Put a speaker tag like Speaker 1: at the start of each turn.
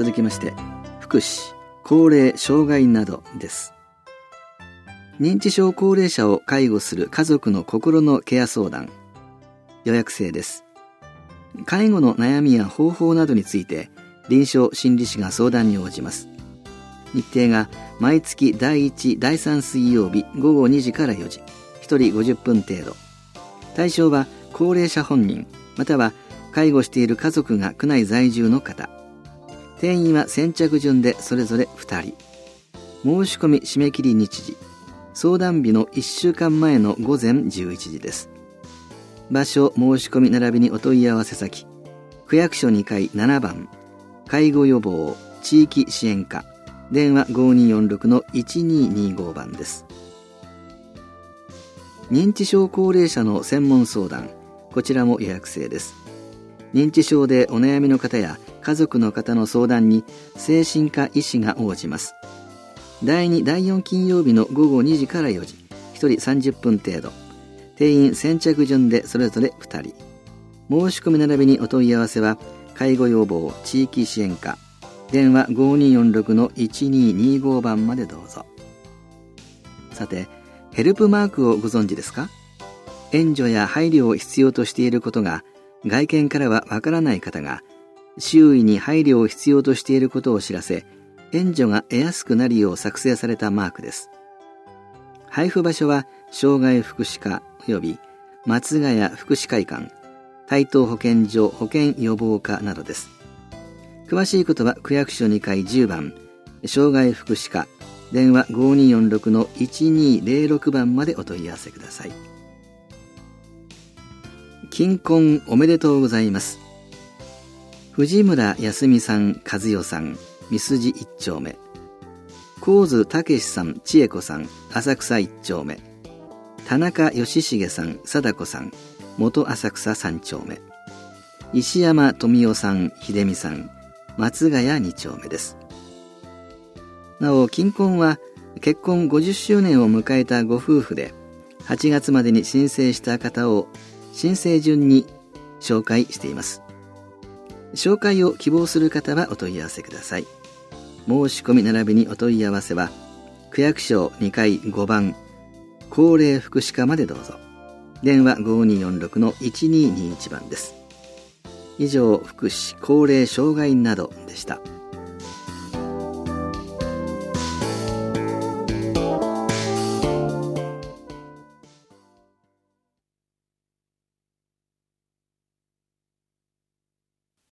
Speaker 1: 続きまして、福祉、高齢障害などです。認知症高齢者を介護する家族の心のケア相談。予約制です。介護の悩みや方法などについて臨床心理士が相談に応じます。日程が毎月第1、第3水曜日午後2時から4時、1人50分程度。対象は高齢者本人、または介護している家族が区内在住の方。定員は先着順でそれぞれ2人。申し込み締め切り日時、相談日の1週間前の午前11時です。場所、申し込み並びにお問い合わせ先、区役所2階7番、介護予防地域支援課、電話 5246-1225 番です。認知症高齢者の専門相談、こちらも予約制です。認知症でお悩みの方や家族の方の相談に精神科医師が応じます。第2、第4金曜日の午後2時から4時、1人30分程度。定員先着順でそれぞれ2人。申し込み並びにお問い合わせは介護予防地域支援課、電話 5246-1225 番までどうぞ。さて、ヘルプマークをご存知ですか？援助や配慮を必要としていることが外見からはわからない方が、周囲に配慮を必要としていることを知らせ、援助が得やすくなるよう作成されたマークです。配布場所は障害福祉課及び松ヶ谷福祉会館、台東保健所保健予防課などです。詳しいことは区役所2階10番、障害福祉課、電話 5246-1206 番までお問い合わせください。金婚おめでとうございます。藤村康美さん、和代さん、三筋一丁目。神津武さん、千恵子さん、浅草一丁目。田中義重さん、貞子さん、元浅草三丁目。石山富夫さん、秀美さん、松ヶ谷二丁目です。なお、金婚は結婚50周年を迎えたご夫婦で、8月までに申請した方を申請順に紹介しています。紹介を希望する方はお問い合わせください。申し込み並びにお問い合わせは区役所2階5番高齢福祉課までどうぞ。電話 5246-1221 番です。以上、福祉高齢障害などでした。